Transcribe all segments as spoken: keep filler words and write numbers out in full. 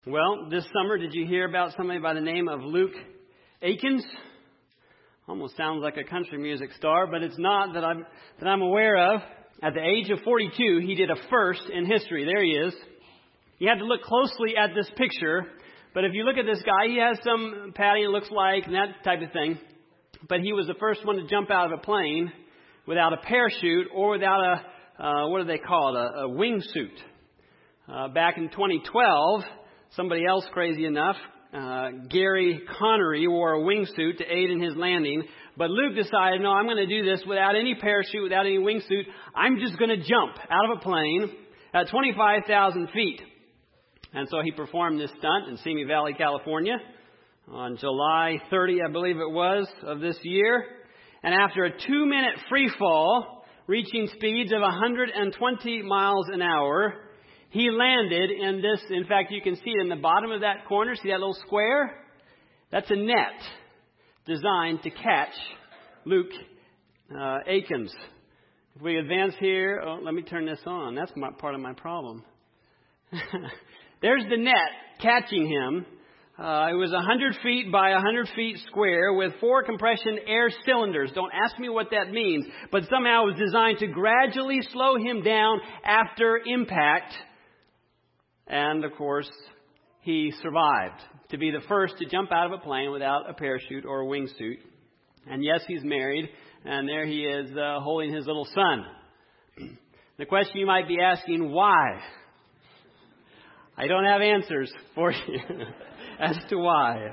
Well, this summer, did you hear about somebody by the name of Luke Aikens? Almost sounds like a country music star, but it's not that I'm that I'm aware of. At the age of forty-two, he did a first in history. There he is. You have to look closely at this picture, but if you look at this guy, he has some padding, it looks like, and that type of thing. But he was the first one to jump out of a plane without a parachute or without a, uh, what do they call it, a, a wingsuit. Uh, back in twenty twelve, somebody else crazy enough, uh, Gary Connery, wore a wingsuit to aid in his landing. But Luke decided, no, I'm going to do this without any parachute, without any wingsuit. I'm just going to jump out of a plane at twenty-five thousand feet. And so he performed this stunt in Simi Valley, California on July thirtieth, I believe it was, of this year. And after a two-minute free fall, reaching speeds of one hundred twenty miles an hour, he landed in this. In fact, you can see it in the bottom of that corner. See that little square? That's a net designed to catch Luke uh, Aikens. If we advance here, oh, let me turn this on. That's my, part of my problem. There's the net catching him. Uh, it was one hundred feet by one hundred feet square with four compression air cylinders. Don't ask me what that means, but somehow it was designed to gradually slow him down after impact. And, of course, he survived to be the first to jump out of a plane without a parachute or a wingsuit. And, yes, he's married, and there he is uh, holding his little son. The question you might be asking, why? I don't have answers for you as to why.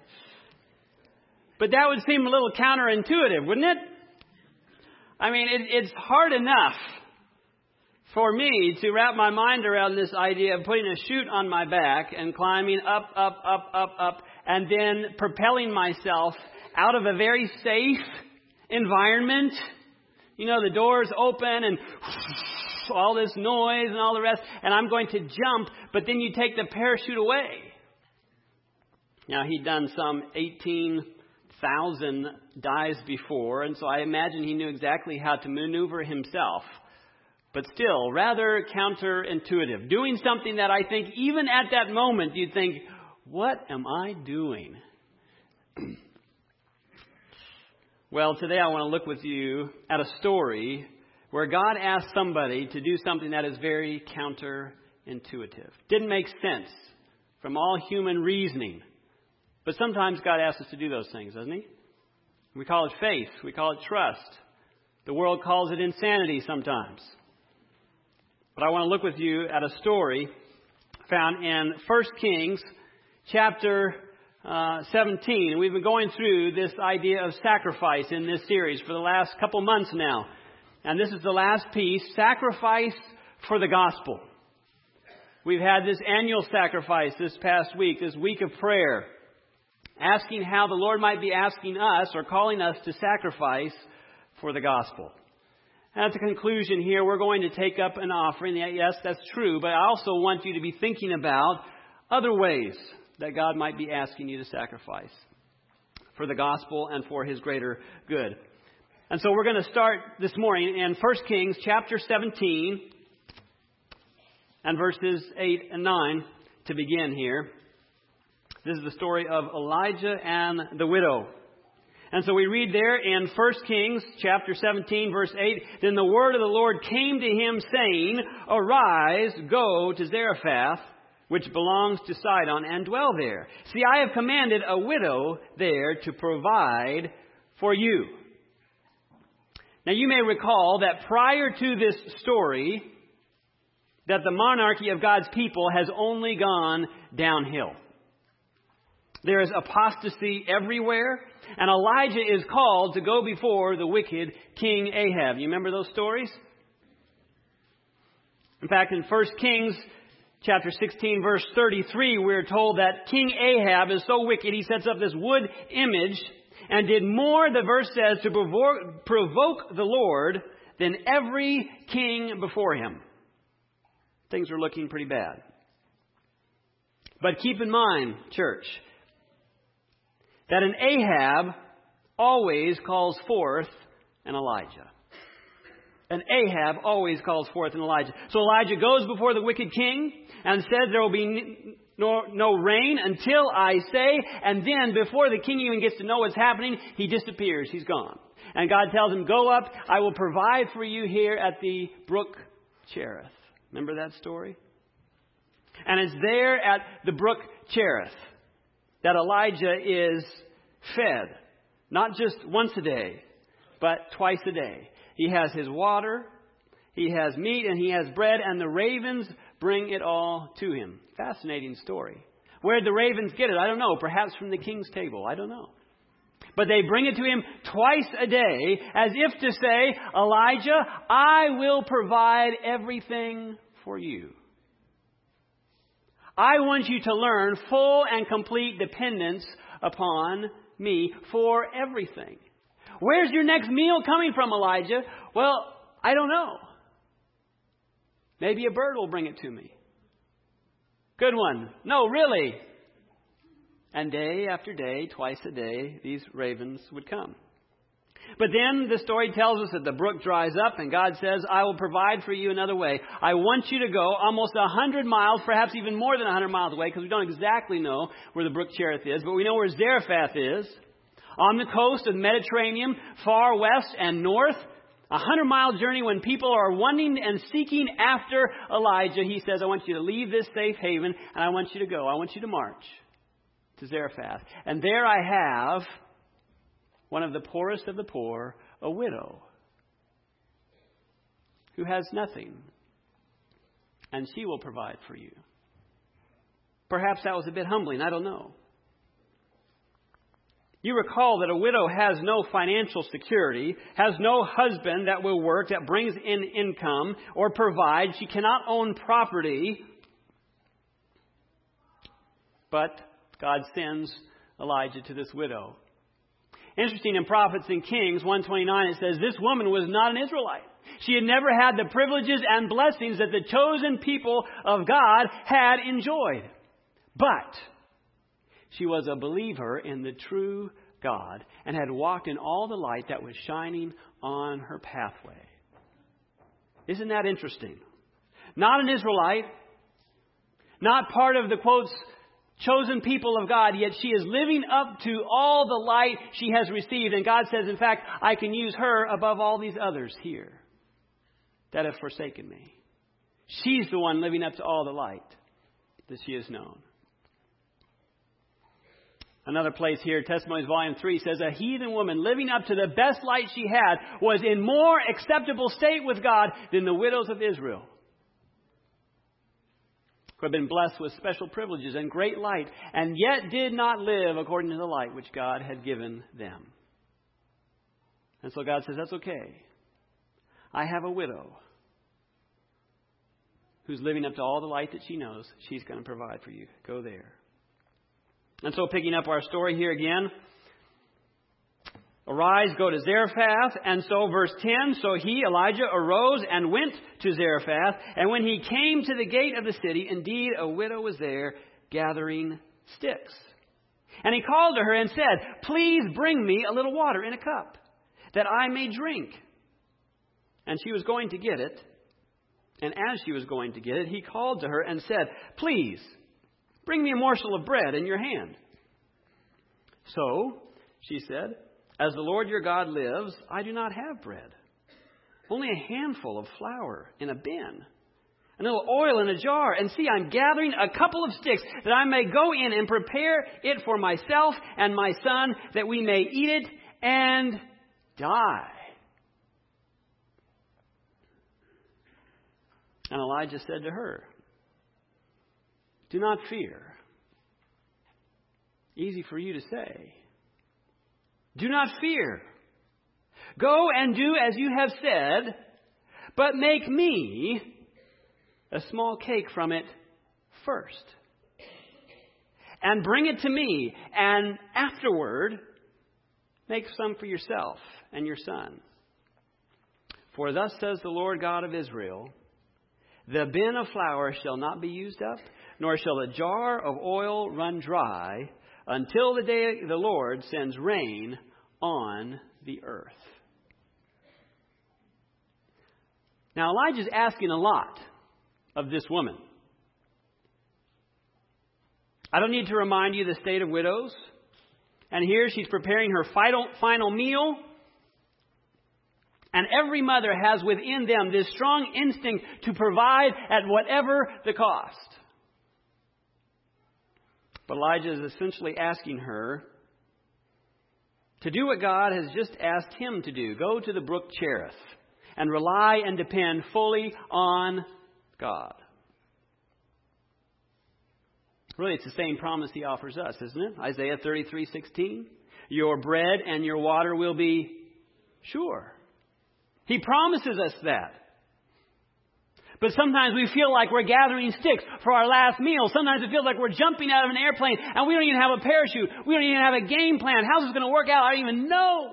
But that would seem a little counterintuitive, wouldn't it? I mean, it, it's hard enough for me to wrap my mind around this idea of putting a chute on my back and climbing up, up, up, up, up, and then propelling myself out of a very safe environment. You know, the doors open and all this noise and all the rest, and I'm going to jump, but then you take the parachute away. Now, he'd done some eighteen thousand dives before, and so I imagine he knew exactly how to maneuver himself. But still, rather counterintuitive. Doing something that I think even at that moment you'd think, what am I doing? Well, today I want to look with you at a story where God asked somebody to do something that is very counterintuitive. Didn't make sense from all human reasoning. But sometimes God asks us to do those things, doesn't He? We call it faith. We call it trust. The world calls it insanity sometimes. But I want to look with you at a story found in First Kings chapter uh, seventeen. And we've been going through this idea of sacrifice in this series for the last couple months now. And this is the last piece, sacrifice for the gospel. We've had this annual sacrifice this past week, this week of prayer, asking how the Lord might be asking us or calling us to sacrifice for the gospel. And at the conclusion here, we're going to take up an offering. Yes, that's true, but I also want you to be thinking about other ways that God might be asking you to sacrifice for the gospel and for His greater good. And so we're going to start this morning in First Kings chapter seventeen and verses eight and nine to begin here. This is the story of Elijah and the widow. And so we read there in First Kings chapter seventeen, verse eight, Then the word of the Lord came to him, saying, Arise, go to Zarephath, which belongs to Sidon, and dwell there. See, I have commanded a widow there to provide for you. Now you may recall that prior to this story, that the monarchy of God's people has only gone downhill. There is apostasy everywhere, and Elijah is called to go before the wicked King Ahab. You remember those stories? In fact, in First Kings chapter sixteen, verse thirty-three, we're told that King Ahab is so wicked, he sets up this wood image and did more, the verse says, to provoke, provoke the Lord than every king before him. Things are looking pretty bad. But keep in mind, church, that an Ahab always calls forth an Elijah. And Ahab always calls forth an Elijah. So Elijah goes before the wicked king and says there will be no, no rain until I say. And then before the king even gets to know what's happening, he disappears. He's gone. And God tells him, go up. I will provide for you here at the brook Cherith. Remember that story? And it's there at the brook Cherith that Elijah is fed. Not just once a day, but twice a day. He has his water, he has meat, and he has bread, and the ravens bring it all to him. Fascinating story. Where did the ravens get it? I don't know. Perhaps from the king's table. I don't know. But they bring it to him twice a day, as if to say, Elijah, I will provide everything for you. I want you to learn full and complete dependence upon me for everything. Where's your next meal coming from, Elijah? Well, I don't know. Maybe a bird will bring it to me. Good one. No, really. And day after day, twice a day, these ravens would come. But then the story tells us that the brook dries up and God says, I will provide for you another way. I want you to go almost a hundred miles, perhaps even more than a hundred miles away, because we don't exactly know where the brook Cherith is, but we know where Zarephath is. On the coast of the Mediterranean, far west and north, a hundred-mile journey when people are wanting and seeking after Elijah. He says, I want you to leave this safe haven, and I want you to go. I want you to march to Zarephath. And there I have one of the poorest of the poor, a widow, who has nothing, and she will provide for you. Perhaps that was a bit humbling. I don't know. You recall that a widow has no financial security, has no husband that will work, that brings in income or provides. She cannot own property. But God sends Elijah to this widow. Interesting, in Prophets and Kings one twenty-nine, it says, this woman was not an Israelite. She had never had the privileges and blessings that the chosen people of God had enjoyed. But she was a believer in the true God and had walked in all the light that was shining on her pathway. Isn't that interesting? Not an Israelite, not part of the, quotes, chosen people of God, yet she is living up to all the light she has received. And God says, in fact, I can use her above all these others here that have forsaken me. She's the one living up to all the light that she has known. Another place here, Testimonies Volume three, says a heathen woman living up to the best light she had was in more acceptable state with God than the widows of Israel, who had been blessed with special privileges and great light, and yet did not live according to the light which God had given them. And so God says, that's okay. I have a widow who's living up to all the light that she knows. She's going to provide for you. Go there. And so picking up our story here again, arise, go to Zarephath. And so verse ten, so he, Elijah, arose and went to Zarephath. And when he came to the gate of the city, indeed a widow was there gathering sticks. And he called to her and said, please bring me a little water in a cup, that I may drink. And she was going to get it. And as she was going to get it, he called to her and said, please, bring me a morsel of bread in your hand. So, she said, as the Lord your God lives, I do not have bread. Only a handful of flour in a bin, a little oil in a jar. And see, I'm gathering a couple of sticks that I may go in and prepare it for myself and my son, that we may eat it and die. And Elijah said to her, do not fear. Easy for you to say. Do not fear. Go and do as you have said, but make me a small cake from it first. And bring it to me, and afterward make some for yourself and your son. For thus says the Lord God of Israel, the bin of flour shall not be used up, nor shall the jar of oil run dry, until the day the Lord sends rain on the earth. Now, Elijah's asking a lot of this woman. I don't need to remind you the state of widows. And here she's preparing her final, final meal. And every mother has within them this strong instinct to provide at whatever the cost. But Elijah is essentially asking her to do what God has just asked him to do. Go to the brook Cherith and rely and depend fully on God. Really, it's the same promise he offers us, isn't it? Isaiah thirty-three sixteen. Your bread and your water will be sure. He promises us that. But sometimes we feel like we're gathering sticks for our last meal. Sometimes it feels like we're jumping out of an airplane and we don't even have a parachute. We don't even have a game plan. How's this going to work out? I don't even know.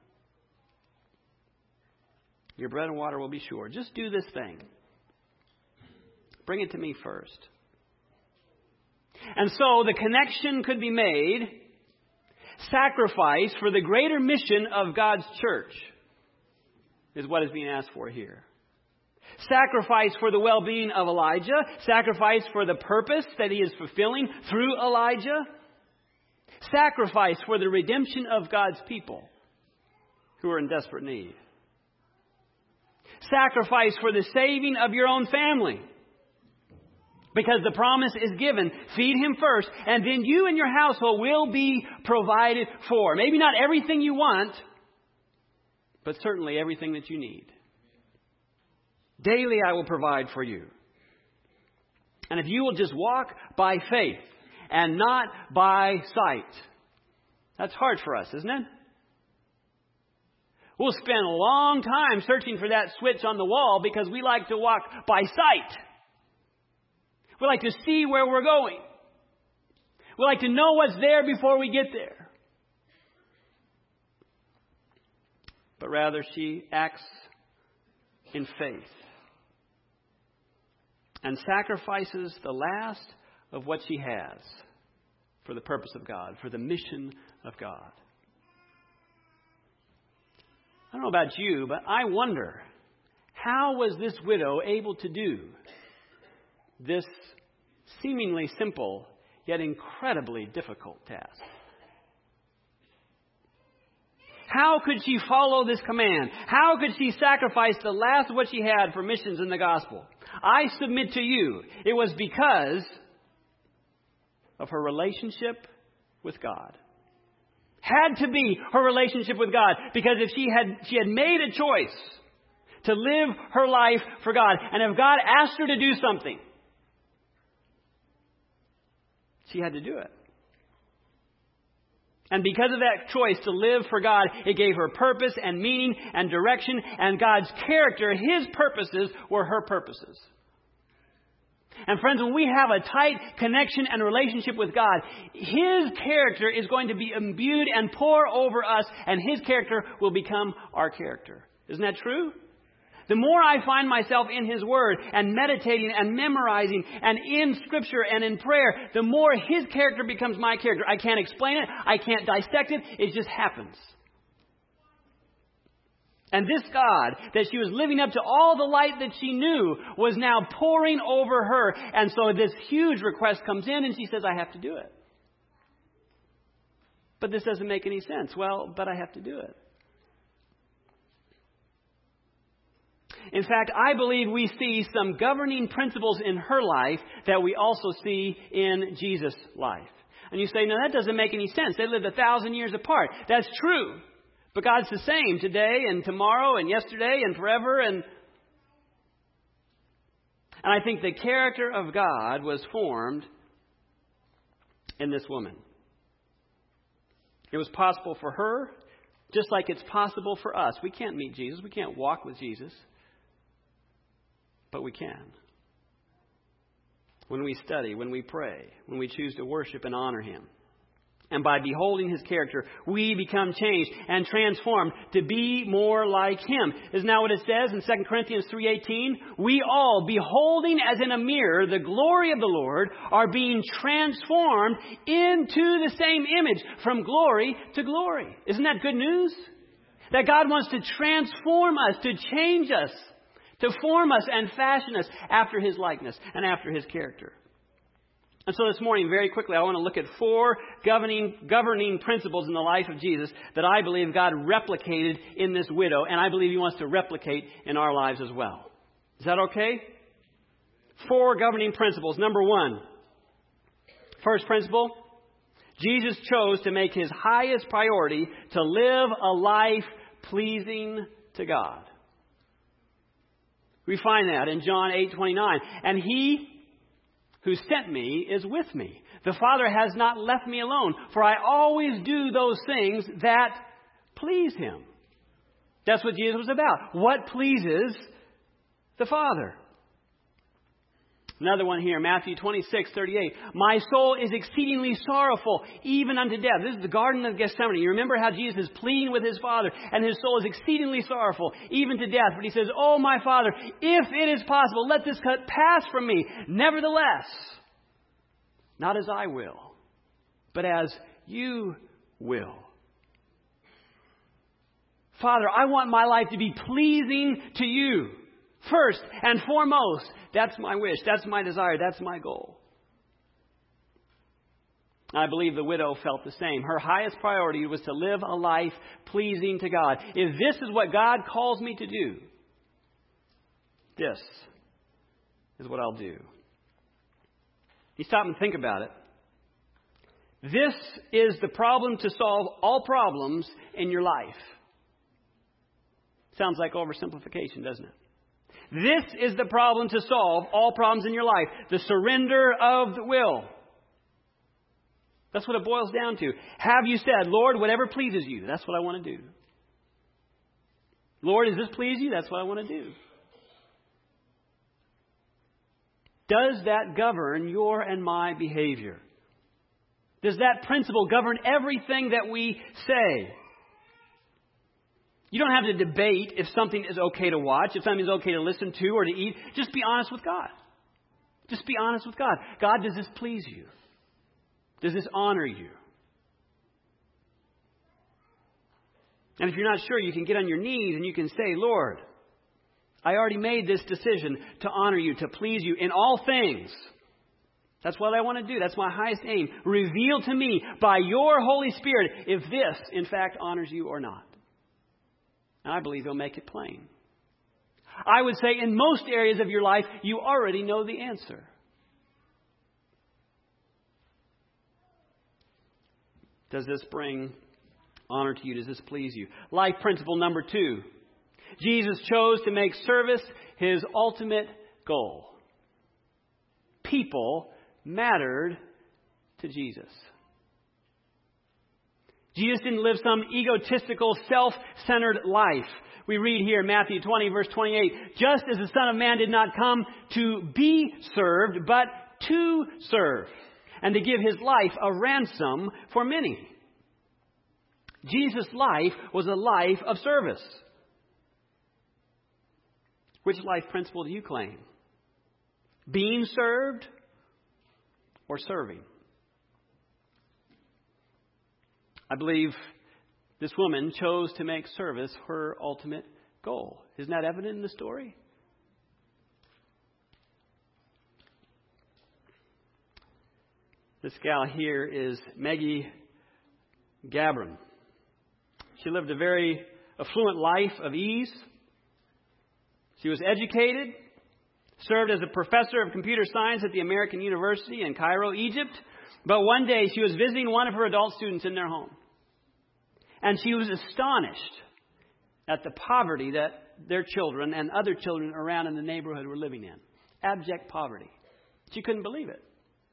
Your bread and water will be sure. Just do this thing. Bring it to me first. And so the connection could be made. Sacrifice for the greater mission of God's church is what is being asked for here. Sacrifice for the well-being of Elijah. Sacrifice for the purpose that he is fulfilling through Elijah. Sacrifice for the redemption of God's people who are in desperate need. Sacrifice for the saving of your own family. Because the promise is given, feed him first, and then you and your household will be provided for. Maybe not everything you want, but certainly everything that you need. Daily I will provide for you. And if you will just walk by faith and not by sight. That's hard for us, isn't it? We'll spend a long time searching for that switch on the wall because we like to walk by sight. We like to see where we're going. We like to know what's there before we get there. But rather, she acts in faith and sacrifices the last of what she has for the purpose of God, for the mission of God. I don't know about you, but I wonder, how was this widow able to do this seemingly simple yet incredibly difficult task? How could she follow this command? How could she sacrifice the last of what she had for missions in the gospel? I submit to you, it was because of her relationship with God. Had to be her relationship with God. Because if she had, she had made a choice to live her life for God, and if God asked her to do something, she had to do it. And because of that choice to live for God, it gave her purpose and meaning and direction. And God's character, His purposes, were her purposes. And friends, when we have a tight connection and relationship with God, His character is going to be imbued and pour over us. And His character will become our character. Isn't that true? The more I find myself in His Word and meditating and memorizing and in Scripture and in prayer, the more His character becomes my character. I can't explain it. I can't dissect it. It just happens. And this God that she was living up to, all the light that she knew, was now pouring over her. And so this huge request comes in and she says, I have to do it. But this doesn't make any sense. Well, but I have to do it. In fact, I believe we see some governing principles in her life that we also see in Jesus' life. And you say, no, that doesn't make any sense. They lived a thousand years apart. That's true. But God's the same today and tomorrow and yesterday and forever. And, and I think the character of God was formed in this woman. It was possible for her, just like it's possible for us. We can't meet Jesus. We can't walk with Jesus. But we can. When we study, when we pray, when we choose to worship and honor Him. And by beholding His character, we become changed and transformed to be more like Him. Isn't that what it says in Second Corinthians three eighteen? We all, beholding as in a mirror the glory of the Lord, are being transformed into the same image from glory to glory. Isn't that good news? That God wants to transform us, to change us, to form us and fashion us after His likeness and after His character. And so this morning, very quickly, I want to look at four governing governing principles in the life of Jesus that I believe God replicated in this widow, and I believe He wants to replicate in our lives as well. Is that okay? Four governing principles. Number one, first principle, Jesus chose to make His highest priority to live a life pleasing to God. We find that in John eight twenty-nine. And He who sent me is with me. The Father has not left me alone, for I always do those things that please Him. That's what Jesus was about. What pleases the Father? Another one here, Matthew twenty-six thirty-eight. My soul is exceedingly sorrowful, even unto death. This is the Garden of Gethsemane. You remember how Jesus is pleading with His Father, and His soul is exceedingly sorrowful, even to death. But He says, Oh, my Father, if it is possible, let this cup pass from me. Nevertheless, not as I will, but as You will. Father, I want my life to be pleasing to You. First and foremost, that's my wish, that's my desire, that's my goal. I believe the widow felt the same. Her highest priority was to live a life pleasing to God. If this is what God calls me to do, this is what I'll do. You stop and think about it. This is the problem to solve all problems in your life. Sounds like oversimplification, doesn't it? This is the problem to solve all problems in your life. The surrender of the will. That's what it boils down to. Have you said, Lord, whatever pleases You, that's what I want to do. Lord, does this please You? That's what I want to do. Does that govern your and my behavior? Does that principle govern everything that we say? You don't have to debate if something is okay to watch, if something is okay to listen to or to eat. Just be honest with God. Just be honest with God. God, does this please You? Does this honor You? And if you're not sure, you can get on your knees and you can say, Lord, I already made this decision to honor You, to please You in all things. That's what I want to do. That's my highest aim. Reveal to me by Your Holy Spirit if this, in fact, honors You or not. And I believe He'll make it plain. I would say in most areas of your life, you already know the answer. Does this bring honor to You? Does this please You? Life principle number two. Jesus chose to make service His ultimate goal. People mattered to Jesus. Jesus didn't live some egotistical, self-centered life. We read here in Matthew twenty, verse twenty-eight, just as the Son of Man did not come to be served, but to serve, and to give His life a ransom for many. Jesus' life was a life of service. Which life principle do you claim? Being served or serving? I believe this woman chose to make service her ultimate goal. Isn't that evident in the story? This gal here is Maggie Gabron. She lived a very affluent life of ease. She was educated, served as a professor of computer science at the American University in Cairo, Egypt. But one day she was visiting one of her adult students in their home. And she was astonished at the poverty that their children and other children around in the neighborhood were living in. Abject poverty. She couldn't believe it.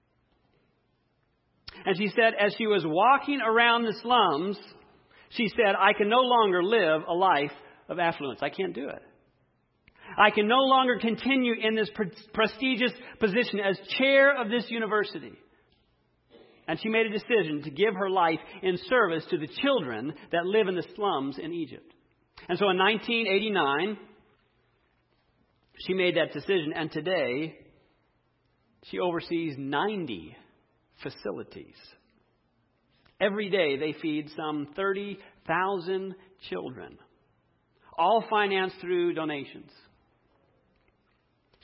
And she said, as she was walking around the slums, she said, I can no longer live a life of affluence. I can't do it. I can no longer continue in this pre- prestigious position as chair of this university. And she made a decision to give her life in service to the children that live in the slums in Egypt. And so in nineteen eighty-nine, she made that decision. And today, she oversees ninety facilities. Every day, they feed some thirty thousand children, all financed through donations.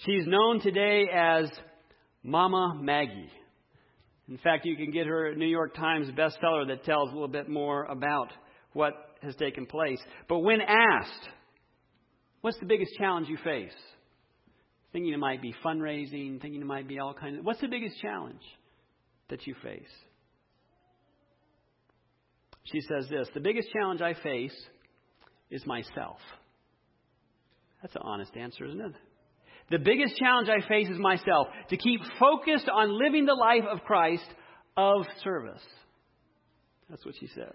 She's known today as Mama Maggie. In fact, you can get her a New York Times bestseller that tells a little bit more about what has taken place. But when asked, what's the biggest challenge you face? Thinking it might be fundraising, thinking it might be all kinds of... What's the biggest challenge that you face? She says this, the biggest challenge I face is myself. That's an honest answer, isn't it? The biggest challenge I face is myself. To keep focused on living the life of Christ of service. That's what she says.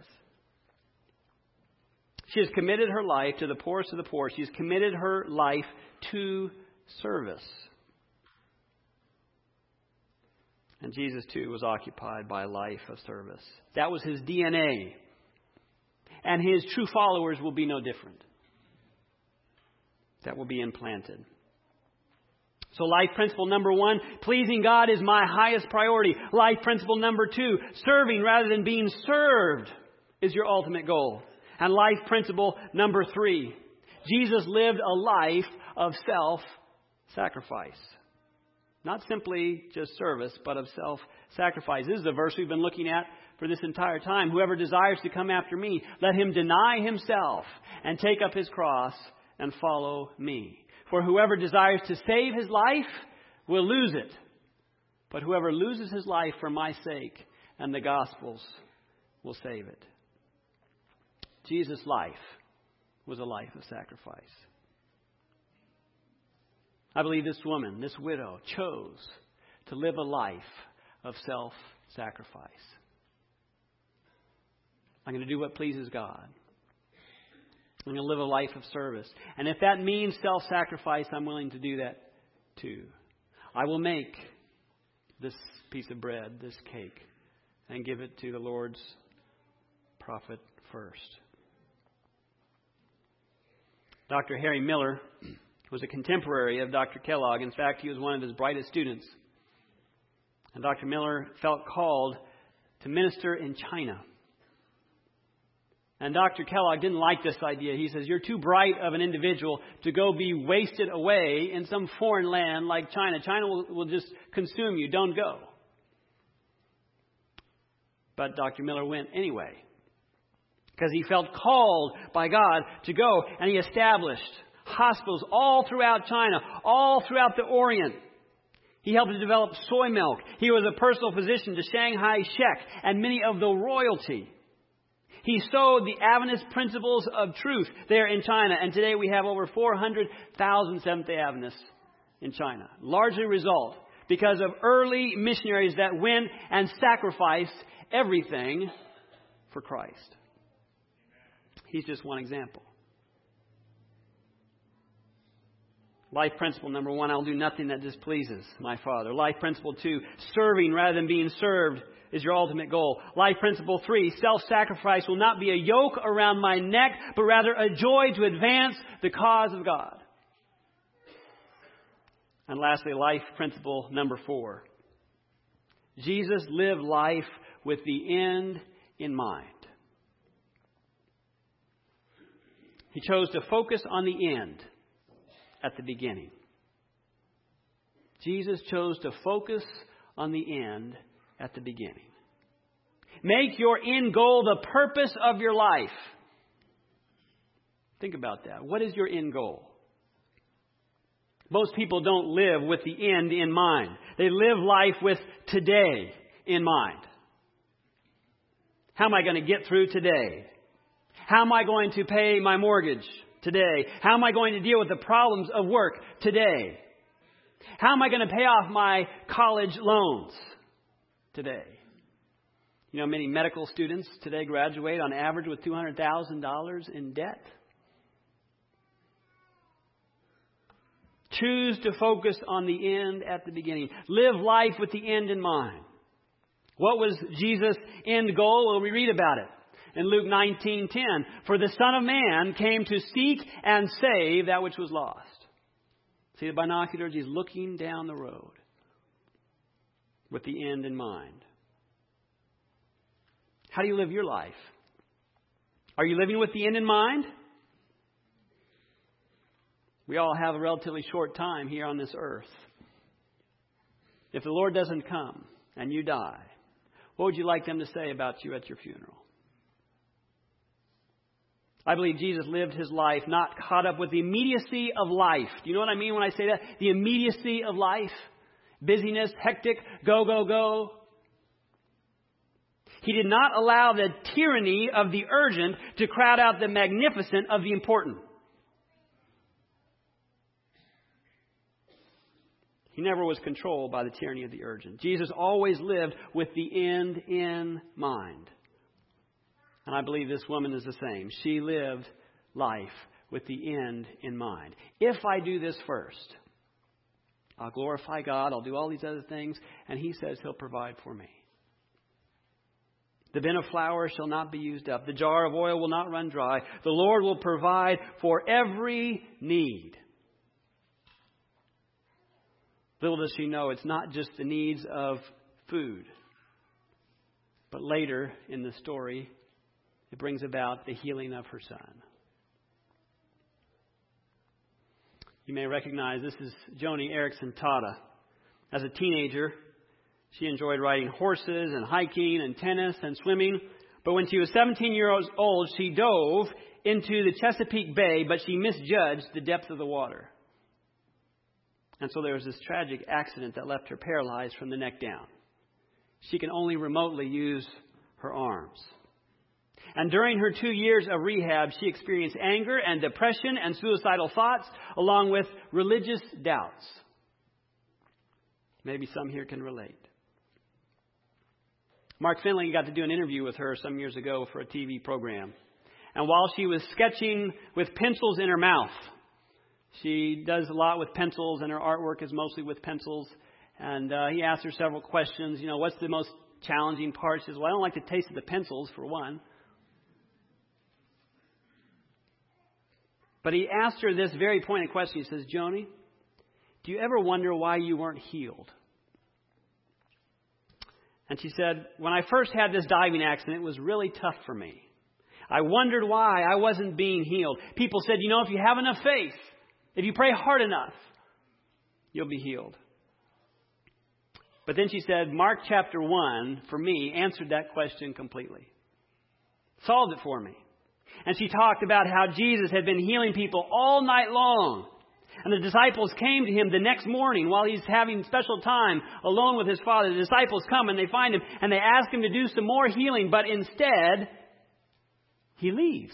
She has committed her life to the poorest of the poor. She has committed her life to service. And Jesus, too, was occupied by a life of service. That was his D N A. And his true followers will be no different. That will be implanted. So life principle number one, pleasing God is my highest priority. Life principle number two, serving rather than being served is your ultimate goal. And life principle number three, Jesus lived a life of self-sacrifice. Not simply just service, but of self-sacrifice. This is the verse we've been looking at for this entire time. Whoever desires to come after me, let him deny himself and take up his cross and follow me. For whoever desires to save his life will lose it. But whoever loses his life for my sake and the gospel's will save it. Jesus' life was a life of sacrifice. I believe this woman, this widow, chose to live a life of self-sacrifice. I'm going to do what pleases God. I'm going to live a life of service. And if that means self-sacrifice, I'm willing to do that too. I will make this piece of bread, this cake, and give it to the Lord's prophet first. Doctor Harry Miller was a contemporary of Doctor Kellogg. In fact, he was one of his brightest students. And Doctor Miller felt called to minister in China. And Doctor Kellogg didn't like this idea. He says, you're too bright of an individual to go be wasted away in some foreign land like China. China will, will just consume you. Don't go. But Doctor Miller went anyway. Because he felt called by God to go. And he established hospitals all throughout China, all throughout the Orient. He helped to develop soy milk. He was a personal physician to Shanghai Shek and many of the royalty. He sowed the Adventist principles of truth there in China. And today we have over four hundred thousand Seventh-day Adventists in China. Largely a result because of early missionaries that went and sacrificed everything for Christ. He's just one example. Life principle number one, I'll do nothing that displeases my Father. Life principle two, serving rather than being served is your ultimate goal. Life principle three, self-sacrifice will not be a yoke around my neck, but rather a joy to advance the cause of God. And lastly, life principle number four, Jesus lived life with the end in mind. He chose to focus on the end at the beginning. Jesus chose to focus on the end at the beginning. Make your end goal the purpose of your life. Think about that. What is your end goal? Most people don't live with the end in mind. They live life with today in mind. How am I going to get through today? How am I going to pay my mortgage today? How am I going to deal with the problems of work today? How am I going to pay off my college loans today? You know, many medical students today graduate on average with two hundred thousand dollars in debt. Choose to focus on the end at the beginning. Live life with the end in mind. What was Jesus' end goal? Well, we read about it in Luke nineteen ten. For the Son of Man came to seek and save that which was lost. See the binoculars? He's looking down the road with the end in mind. How do you live your life? Are you living with the end in mind? We all have a relatively short time here on this earth. If the Lord doesn't come and you die, what would you like them to say about you at your funeral? I believe Jesus lived his life not caught up with the immediacy of life. Do you know what I mean when I say that? The immediacy of life. Busyness, hectic, go, go, go. He did not allow the tyranny of the urgent to crowd out the magnificent of the important. He never was controlled by the tyranny of the urgent. Jesus always lived with the end in mind. And I believe this woman is the same. She lived life with the end in mind. If I do this first, I'll glorify God, I'll do all these other things, and he says he'll provide for me. The bin of flour shall not be used up. The jar of oil will not run dry. The Lord will provide for every need. Little does she know it's not just the needs of food. But later in the story, it brings about the healing of her son. You may recognize this is Joni Eareckson Tada. As a teenager, she enjoyed riding horses and hiking and tennis and swimming. But when she was seventeen years old, she dove into the Chesapeake Bay, but she misjudged the depth of the water. And so there was this tragic accident that left her paralyzed from the neck down. She can only remotely use her arms. And during her two years of rehab, she experienced anger and depression and suicidal thoughts, along with religious doubts. Maybe some here can relate. Mark Finley got to do an interview with her some years ago for a T V program. And while she was sketching with pencils in her mouth, she does a lot with pencils, and her artwork is mostly with pencils. And uh, he asked her several questions. You know, what's the most challenging part? She says, well, I don't like the taste of the pencils, for one. But he asked her this very pointed question. He says, Joni, do you ever wonder why you weren't healed? And she said, when I first had this diving accident, it was really tough for me. I wondered why I wasn't being healed. People said, you know, if you have enough faith, if you pray hard enough, you'll be healed. But then she said, Mark chapter one, for me, answered that question completely. Solved it for me. And she talked about how Jesus had been healing people all night long. And the disciples came to him the next morning while he's having special time alone with his Father. The disciples come and they find him and they ask him to do some more healing. But instead, he leaves.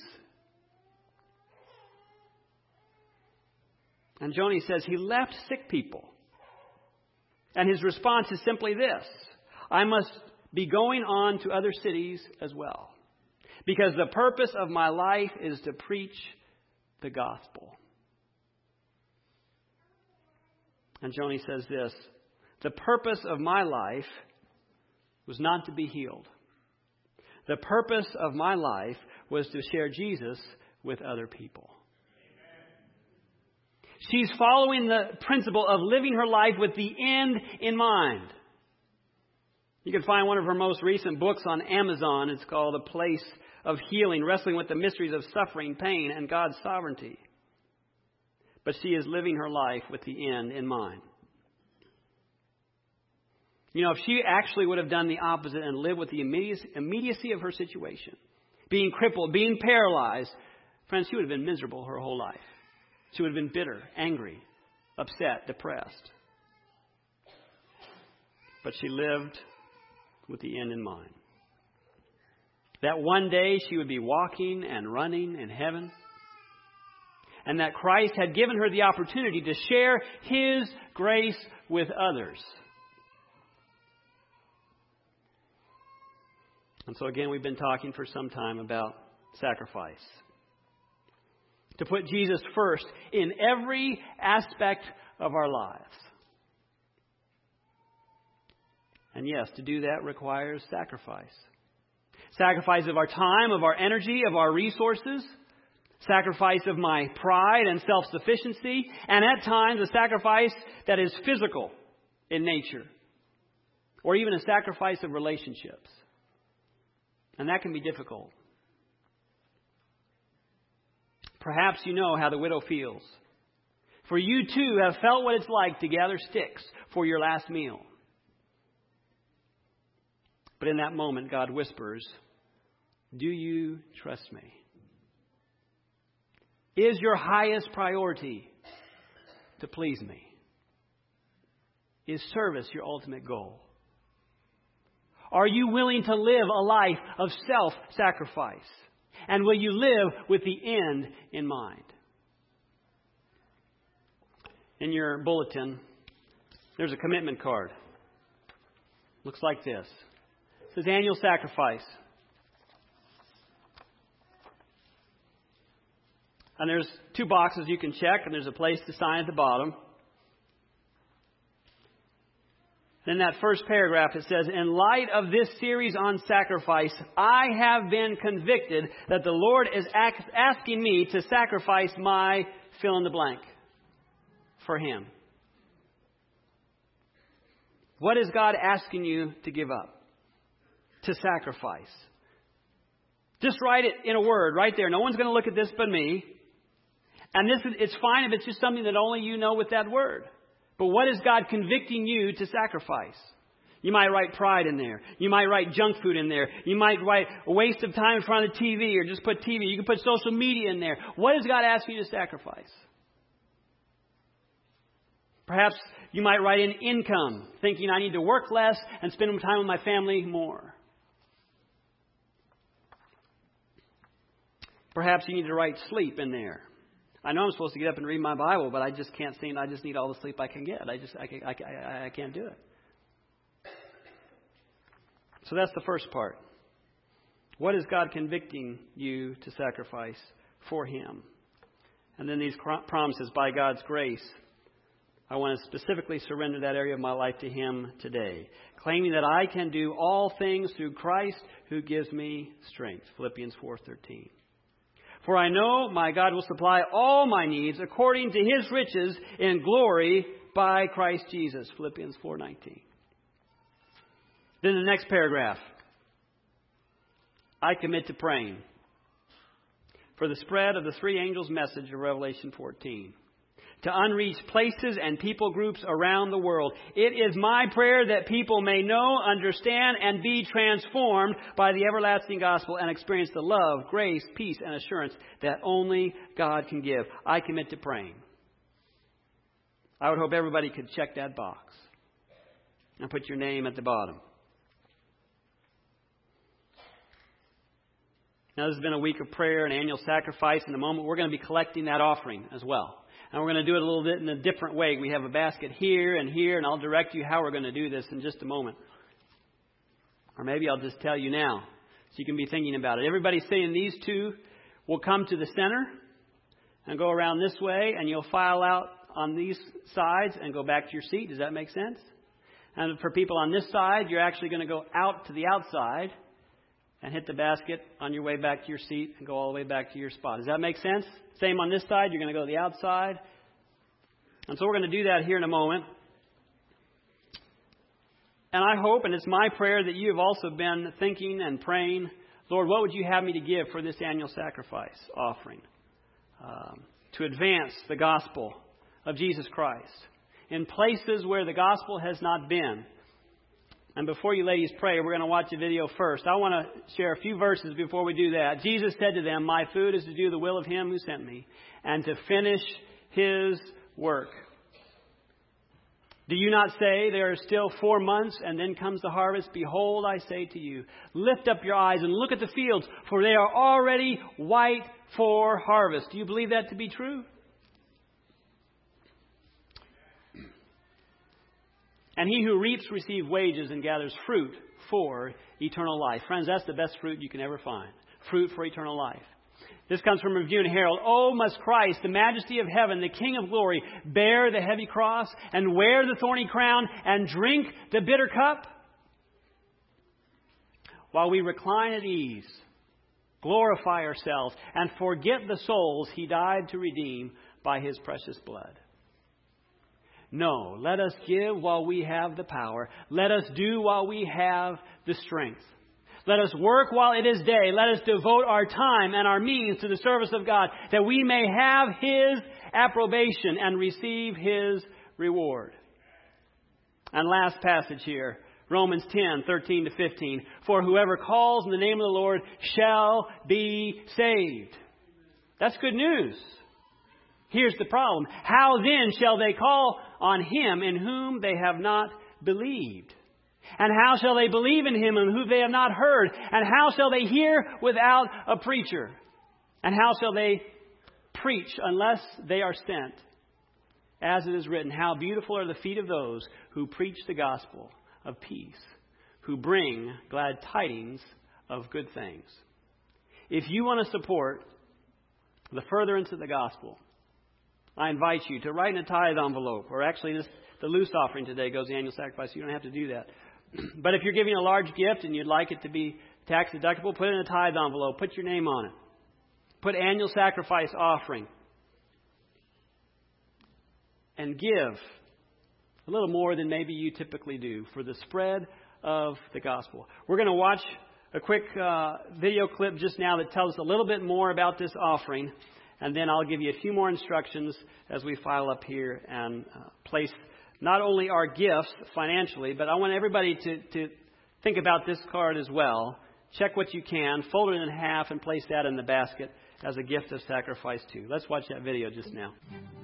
And Joni says he left sick people. And his response is simply this: I must be going on to other cities as well, because the purpose of my life is to preach the gospel. And Joni says this: the purpose of my life was not to be healed. The purpose of my life was to share Jesus with other people. She's following the principle of living her life with the end in mind. You can find one of her most recent books on Amazon. It's called A Place of Healing, Wrestling with the Mysteries of Suffering, Pain, and God's Sovereignty. But she is living her life with the end in mind. You know, if she actually would have done the opposite and lived with the immediacy of her situation, being crippled, being paralyzed, friends, she would have been miserable her whole life. She would have been bitter, angry, upset, depressed. But she lived with the end in mind. That one day she would be walking and running in heaven. And that Christ had given her the opportunity to share His grace with others. And so again, we've been talking for some time about sacrifice. To put Jesus first in every aspect of our lives. And yes, to do that requires sacrifice. Sacrifice of our time, of our energy, of our resources. Sacrifice of my pride and self-sufficiency. And at times a sacrifice that is physical in nature. Or even a sacrifice of relationships. And that can be difficult. Perhaps you know how the widow feels. For you too have felt what it's like to gather sticks for your last meal. But in that moment, God whispers, do you trust me? Is your highest priority to please me? Is service your ultimate goal? Are you willing to live a life of self-sacrifice? And will you live with the end in mind? In your bulletin, there's a commitment card. Looks like this. It says annual sacrifice. And there's two boxes you can check, and there's a place to sign at the bottom. In that first paragraph, it says, in light of this series on sacrifice, I have been convicted that the Lord is asking me to sacrifice my fill in the blank for Him. What is God asking you to give up? To sacrifice? Just write it in a word right there. No one's going to look at this but me. And this is, it's fine if it's just something that only you know with that word. But what is God convicting you to sacrifice? You might write pride in there. You might write junk food in there. You might write a waste of time in front of the T V, or just put T V. You can put social media in there. What is God asking you to sacrifice? Perhaps you might write in income, thinking I need to work less and spend time with my family more. Perhaps you need to write sleep in there. I know I'm supposed to get up and read my Bible, but I just can't seem. I just need all the sleep I can get. I just I, I, I, I can't do it. So that's the first part. What is God convicting you to sacrifice for Him? And then these promises, by God's grace, I want to specifically surrender that area of my life to Him today, claiming that I can do all things through Christ who gives me strength. Philippians four thirteen. For I know my God will supply all my needs according to His riches in glory by Christ Jesus. Philippians four nineteen. Then the next paragraph. I commit to praying for the spread of the three angels' message of Revelation fourteen. To unreached places and people groups around the world. It is my prayer that people may know, understand, and be transformed by the everlasting gospel and experience the love, grace, peace, and assurance that only God can give. I commit to praying. I would hope everybody could check that box and put your name at the bottom. Now, this has been a week of prayer and annual sacrifice. In a moment, we're going to be collecting that offering as well. And we're going to do it a little bit in a different way. We have a basket here and here, and I'll direct you how we're going to do this in just a moment. Or maybe I'll just tell you now, so you can be thinking about it. Everybody sitting, these two will come to the center and go around this way, and you'll file out on these sides and go back to your seat. Does that make sense? And for people on this side, you're actually going to go out to the outside and hit the basket on your way back to your seat and go all the way back to your spot. Does that make sense? Same on this side. You're going to go to the outside. And so we're going to do that here in a moment. And I hope, and it's my prayer, that you have also been thinking and praying, Lord, what would you have me to give for this annual sacrifice offering? Um, to advance the gospel of Jesus Christ in places where the gospel has not been. And before you ladies pray, we're going to watch a video first. I want to share a few verses before we do that. Jesus said to them, my food is to do the will of Him who sent me and to finish His work. Do you not say there are still four months and then comes the harvest? Behold, I say to you, lift up your eyes and look at the fields, for they are already white for harvest. Do you believe that to be true? And he who reaps receives wages and gathers fruit for eternal life. Friends, that's the best fruit you can ever find. Fruit for eternal life. This comes from Review and Herald. Oh, must Christ, the majesty of heaven, the King of glory, bear the heavy cross and wear the thorny crown and drink the bitter cup? While we recline at ease, glorify ourselves, and forget the souls He died to redeem by His precious blood. No, let us give while we have the power. Let us do while we have the strength. Let us work while it is day. Let us devote our time and our means to the service of God, that we may have His approbation and receive His reward. And last passage here, Romans ten, thirteen to fifteen. For whoever calls in the name of the Lord shall be saved. That's good news. Here's the problem. How then shall they call on Him in whom they have not believed? And how shall they believe in Him in whom they have not heard? And how shall they hear without a preacher? And how shall they preach unless they are sent? As it is written, how beautiful are the feet of those who preach the gospel of peace, who bring glad tidings of good things. If you want to support the furtherance of the gospel, I invite you to write in a tithe envelope, or actually this, the loose offering today goes the annual sacrifice, so you don't have to do that. But if you're giving a large gift and you'd like it to be tax deductible, put it in a tithe envelope, put your name on it. Put annual sacrifice offering. And give a little more than maybe you typically do for the spread of the gospel. We're going to watch a quick uh, video clip just now that tells us a little bit more about this offering. And then I'll give you a few more instructions as we file up here and uh, place not only our gifts financially, but I want everybody to, to think about this card as well. Check what you can, fold it in half, and place that in the basket as a gift of sacrifice too. Let's watch that video just now.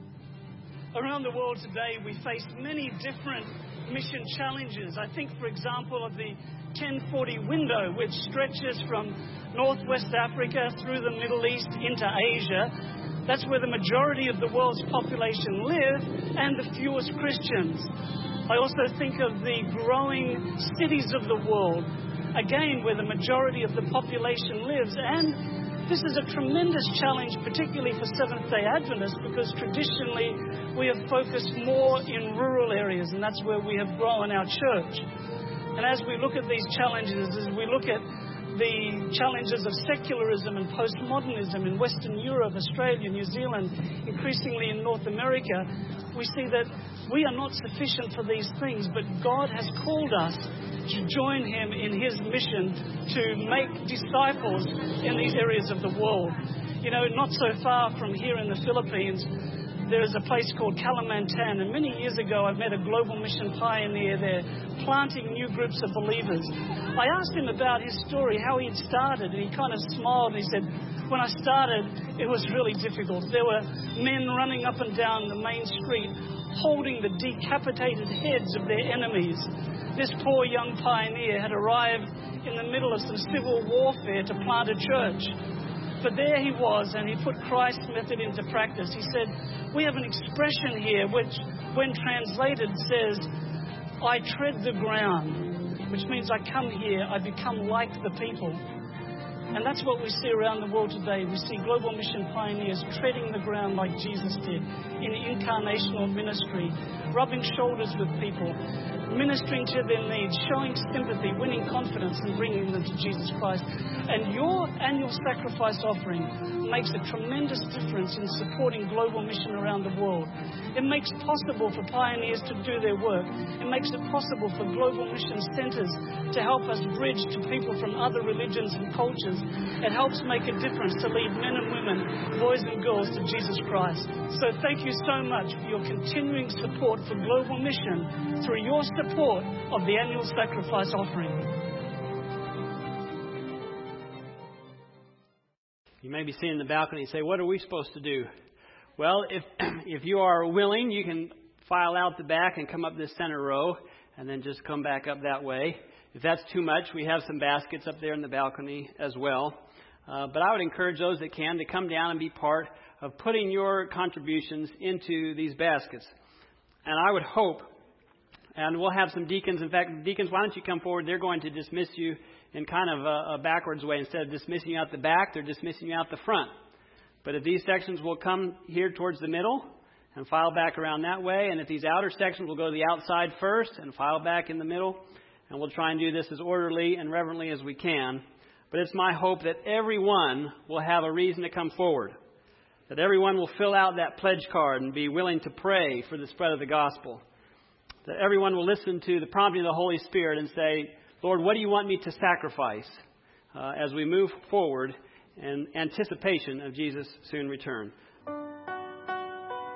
Around the world today, we face many different mission challenges. I think, for example, of the ten forty window, which stretches from northwest Africa through the Middle East into Asia. That's where the majority of the world's population live and the fewest Christians. I also think of the growing cities of the world, again, where the majority of the population lives. And this is a tremendous challenge, particularly for Seventh-day Adventists, because traditionally we have focused more in rural areas, and that's where we have grown our church. And as we look at these challenges, as we look at the challenges of secularism and postmodernism in Western Europe, Australia, New Zealand, increasingly in North America, we see that we are not sufficient for these things, but God has called us to join Him in His mission to make disciples in these areas of the world. You know, not so far from here in the Philippines, there is a place called Kalimantan, and many years ago I met a global mission pioneer there, planting new groups of believers. I asked him about his story, how he had started, and he kind of smiled and he said, when I started, it was really difficult. There were men running up and down the main street, holding the decapitated heads of their enemies. This poor young pioneer had arrived in the middle of some civil warfare to plant a church. But there he was, and he put Christ's method into practice. He said, we have an expression here which, when translated, says, I tread the ground, which means I come here, I become like the people. And that's what we see around the world today. We see global mission pioneers treading the ground like Jesus did in incarnational ministry, rubbing shoulders with people, ministering to their needs, showing sympathy, winning confidence, and bringing them to Jesus Christ. And your annual sacrifice offering makes a tremendous difference in supporting global mission around the world. It makes possible for pioneers to do their work. It makes it possible for global mission centers to help us bridge to people from other religions and cultures. It helps make a difference to lead men and women, boys and girls to Jesus Christ. So thank you so much for your continuing support for global mission through your support of the annual sacrifice offering. You may be sitting in the balcony and say, what are we supposed to do? Well, if if you are willing, you can file out the back and come up this center row and then just come back up that way. If that's too much, we have some baskets up there in the balcony as well. Uh, but I would encourage those that can to come down and be part of putting your contributions into these baskets. And I would hope, and we'll have some deacons. In fact, deacons, why don't you come forward? They're going to dismiss you in kind of a, a backwards way. Instead of dismissing you out the back, they're dismissing you out the front. But if these sections will come here towards the middle and file back around that way, and if these outer sections will go to the outside first and file back in the middle, and we'll try and do this as orderly and reverently as we can. But it's my hope that everyone will have a reason to come forward, that everyone will fill out that pledge card and be willing to pray for the spread of the gospel, that everyone will listen to the prompting of the Holy Spirit and say, Lord, what do you want me to sacrifice uh, as we move forward in anticipation of Jesus' soon return?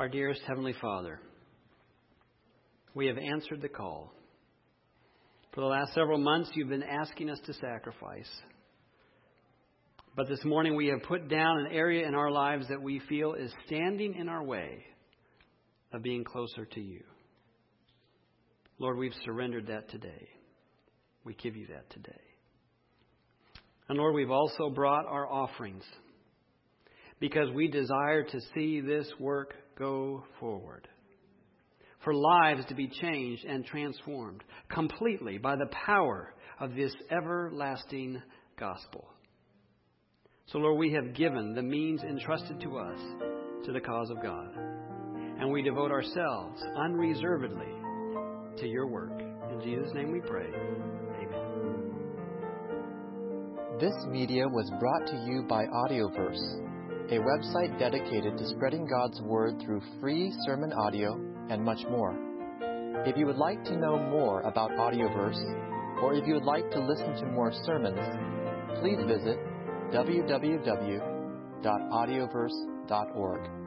Our dearest Heavenly Father, we have answered the call. For the last several months, you've been asking us to sacrifice. But this morning, we have put down an area in our lives that we feel is standing in our way of being closer to you. Lord, we've surrendered that today. We give you that today. And Lord, we've also brought our offerings because we desire to see this work go forward. For lives to be changed and transformed completely by the power of this everlasting gospel. So, Lord, we have given the means entrusted to us to the cause of God. And we devote ourselves unreservedly to your work. In Jesus' name we pray. Amen. This media was brought to you by Audioverse, a website dedicated to spreading God's Word through free sermon audio and much more. If you would like to know more about Audioverse, or if you would like to listen to more sermons, please visit w w w dot audioverse dot org.